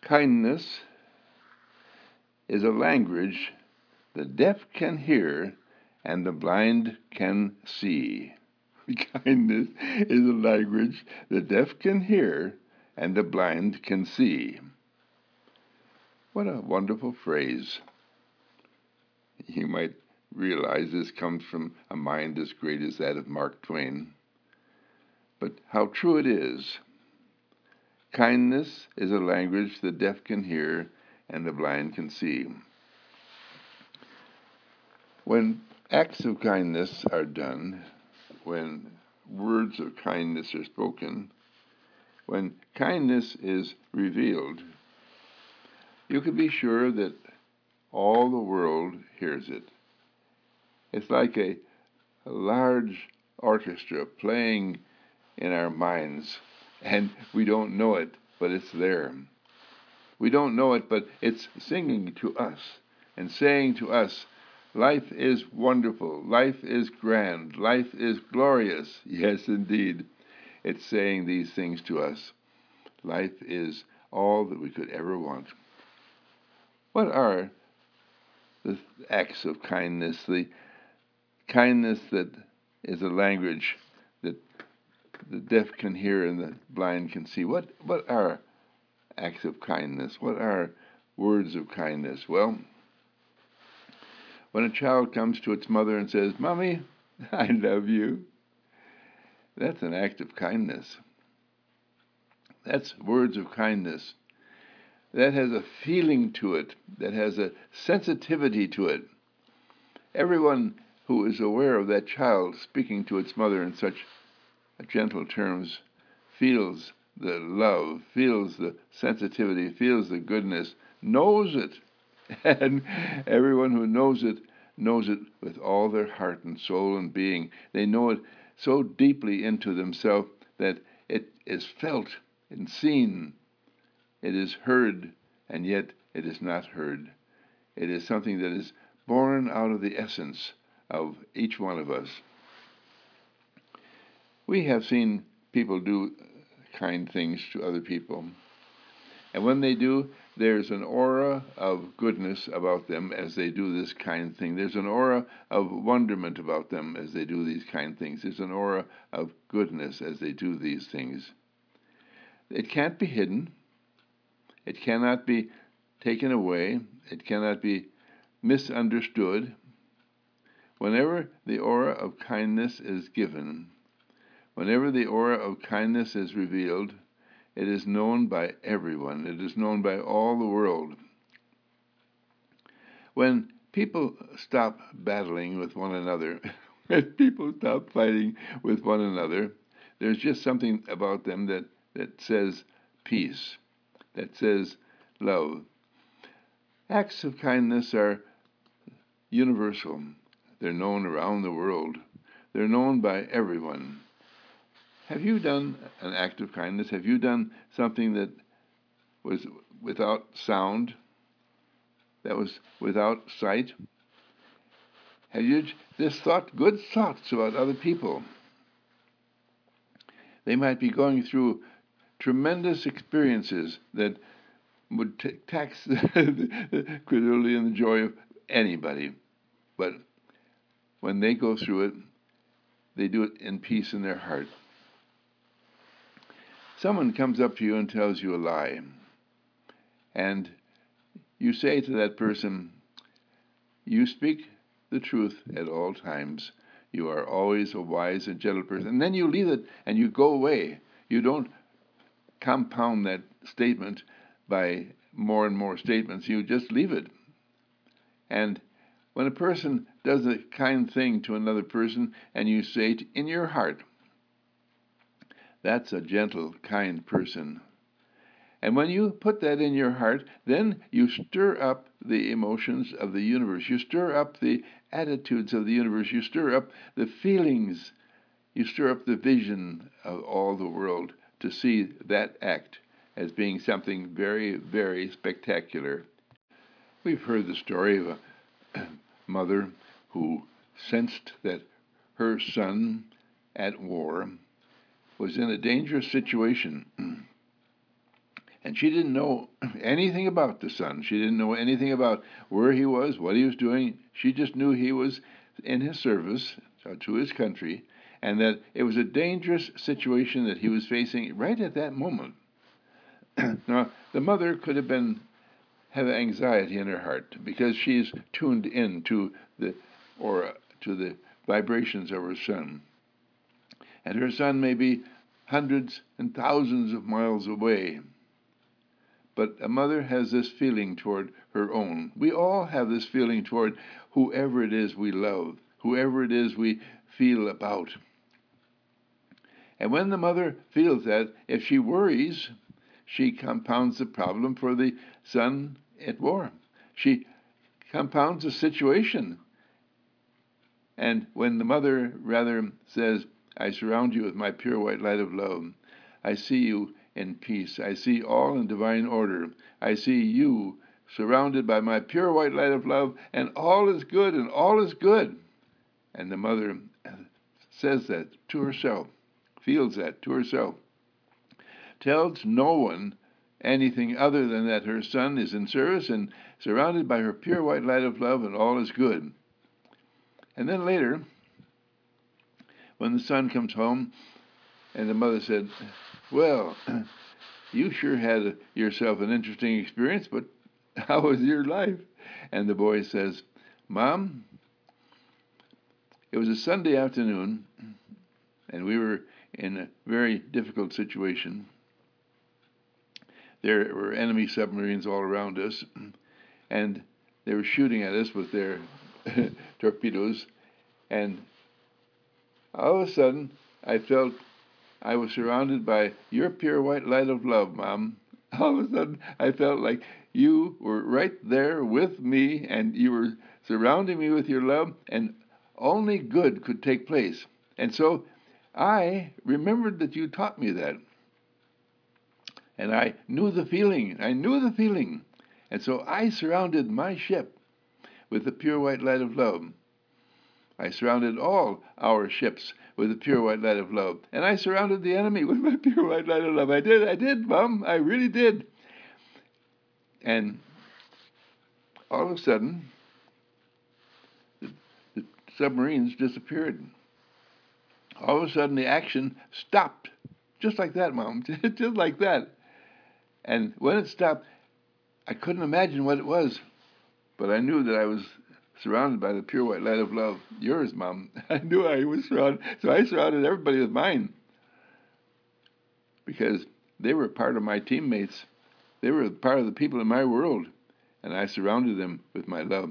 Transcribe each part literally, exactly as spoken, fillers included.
Kindness is a language the deaf can hear and the blind can see. Kindness is a language the deaf can hear and the blind can see. What a wonderful phrase. You might realize this comes from a mind as great as that of Mark Twain. But how true it is. Kindness is a language the deaf can hear and the blind can see. When acts of kindness are done, when words of kindness are spoken, when kindness is revealed, you can be sure that all the world hears it. It's like a, a large orchestra playing in our minds, and we don't know it, but it's there. We don't know it, but it's singing to us and saying to us, life is wonderful, life is grand, life is glorious. Yes, indeed, it's saying these things to us. Life is all that we could ever want. What are the acts of kindness, the kindness that is a language that the deaf can hear and the blind can see? What, what are acts of kindness? What are words of kindness? Well, when a child comes to its mother and says, "Mommy, I love you," that's an act of kindness. That's words of kindness. That has a feeling to it, that has a sensitivity to it. Everyone who is aware of that child speaking to its mother in such gentle terms feels the love, feels the sensitivity, feels the goodness, knows it. And everyone who knows it knows it with all their heart and soul and being. They know it so deeply into themselves that it is felt and seen. It is heard, and yet it is not heard. It is something that is born out of the essence of each one of us. We have seen people do kind things to other people. And when they do, there's an aura of goodness about them as they do this kind thing. There's an aura of wonderment about them as they do these kind things. There's an aura of goodness as they do these things. It can't be hidden. It cannot be taken away. It cannot be misunderstood. Whenever the aura of kindness is given, whenever the aura of kindness is revealed, it is known by everyone. It is known by all the world. When people stop battling with one another, when people stop fighting with one another, there's just something about them that, that says peace, that says love. Acts of kindness are universal. They're known around the world. They're known by everyone. Have you done an act of kindness? Have you done something that was without sound, that was without sight? Have you just thought good thoughts about other people? They might be going through tremendous experiences that would t- tax the credulity and the joy of anybody. But when they go through it, they do it in peace in their heart. Someone comes up to you and tells you a lie, and you say to that person, "You speak the truth at all times. You are always a wise and gentle person." And then you leave it and you go away. You don't compound that statement by more and more statements. You just leave it. And when a person does a kind thing to another person and you say it in your heart, that's a gentle, kind person. And when you put that in your heart, then you stir up the emotions of the universe. You stir up the attitudes of the universe. You stir up the feelings. You stir up the vision of all the world to see that act as being something very, very spectacular. We've heard the story of a mother who sensed that her son at war was in a dangerous situation. And she didn't know anything about the son. She didn't know anything about where he was, what he was doing. She just knew he was in his service to his country, and that it was a dangerous situation that he was facing right at that moment. Now, the mother could have been have anxiety in her heart because she's tuned in to the or to the vibrations of her son, and her son may be hundreds and thousands of miles away. But a mother has this feeling toward her own. We all have this feeling toward whoever it is we love, whoever it is we feel about. And when the mother feels that, if she worries, she compounds the problem for the son at war. She compounds the situation. And when the mother rather says, I surround you with my pure white light of love, I see you in peace, I see all in divine order, I see you surrounded by my pure white light of love, and all is good, and all is good. And the mother says that to herself, feels that to herself, tells no one anything other than that her son is in service and surrounded by her pure white light of love, and all is good. And then later, when the son comes home, and the mother said, well, you sure had yourself an interesting experience, but how was your life? And the boy says, Mom, it was a Sunday afternoon, and we were in a very difficult situation. There were enemy submarines all around us, and they were shooting at us with their torpedoes, and all of a sudden, I felt I was surrounded by your pure white light of love, Mom. All of a sudden, I felt like you were right there with me, and you were surrounding me with your love, and only good could take place. And so I remembered that you taught me that. And I knew the feeling. I knew the feeling. And so I surrounded my ship with the pure white light of love. I surrounded all our ships with the pure white light of love. And I surrounded the enemy with my pure white light of love. I did, I did, Mom. I really did. And all of a sudden, the, the submarines disappeared. All of a sudden, the action stopped. Just like that, Mom. Just like that. And when it stopped, I couldn't imagine what it was. But I knew that I was surrounded by the pure white light of love. Yours, Mom. I knew I was surrounded. So I surrounded everybody with mine. Because they were part of my teammates. They were part of the people in my world. And I surrounded them with my love.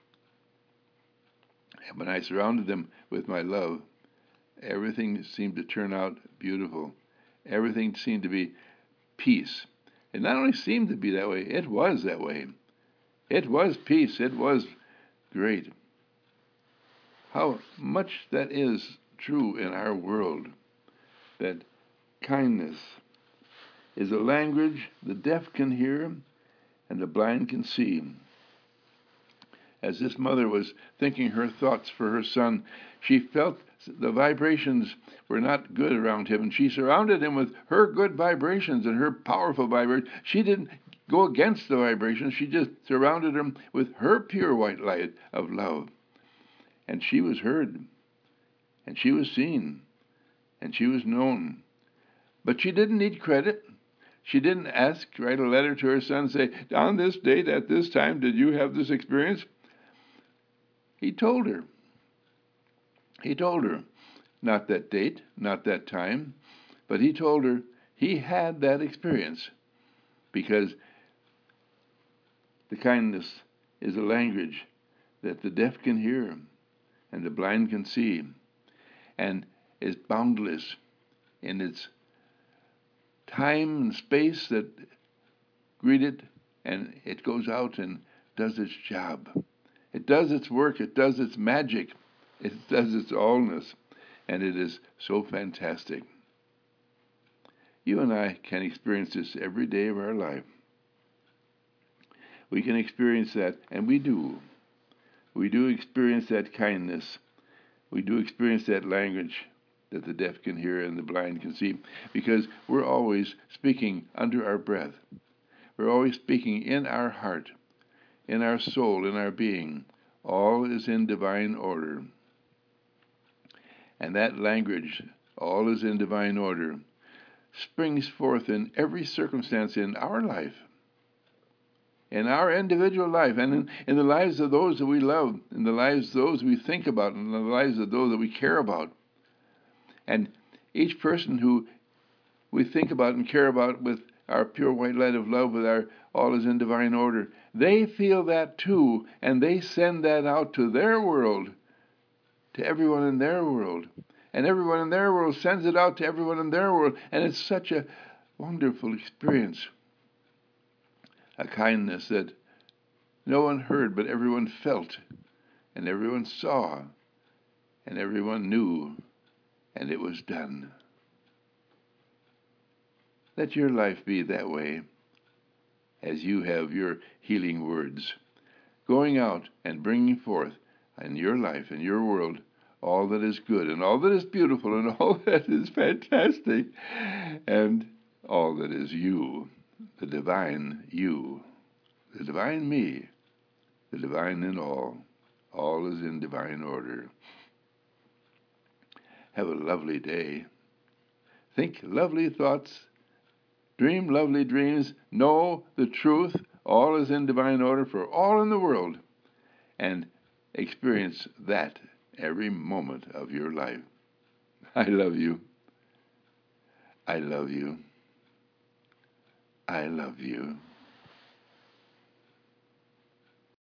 And when I surrounded them with my love, everything seemed to turn out beautiful. Everything seemed to be peace. It not only seemed to be that way, it was that way. It was peace. It was great. How much that is true in our world, that kindness is a language the deaf can hear and the blind can see. As this mother was thinking her thoughts for her son, she felt the vibrations were not good around him, and she surrounded him with her good vibrations and her powerful vibrations. She didn't go against the vibrations, she just surrounded him with her pure white light of love. And she was heard, and she was seen, and she was known. But she didn't need credit. She didn't ask, write a letter to her son, say, on this date, at this time, did you have this experience? He told her. He told her, not that date, not that time, but he told her he had that experience because the kindness is a language that the deaf can hear and the blind can see and is boundless in its time and space that greet it, and it goes out and does its job. It does its work, it does its magic, it does its allness, and it is so fantastic. You and I can experience this every day of our life. We can experience that, and we do. We do experience that kindness. We do experience that language. that the deaf can hear and the blind can see, because we're always speaking under our breath. We're always speaking in our heart, in our soul, in our being. All is in divine order. And that language, all is in divine order, springs forth in every circumstance in our life, in our individual life, and in, in the lives of those that we love, in the lives of those we think about, in the lives of those that we care about. And each person who we think about and care about with our pure white light of love, with our all is in divine order, they feel that too, and they send that out to their world, to everyone in their world. And everyone in their world sends it out to everyone in their world, and it's such a wonderful experience. A kindness that no one heard, but everyone felt, and everyone saw, and everyone knew, and it was done. Let your life be that way, as you have your healing words, going out and bringing forth in your life, in your world, all that is good, and all that is beautiful, and all that is fantastic, and all that is you, the divine you, the divine me, the divine in all. All is in divine order. Have a lovely day. Think lovely thoughts. Dream lovely dreams. Know the truth. All is in divine order for all in the world. And experience that every moment of your life. I love you. I love you. I love you.